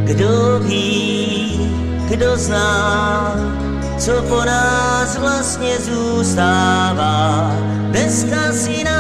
Kdo ví, kdo zná, co po nás vlastně zůstává. Dneska si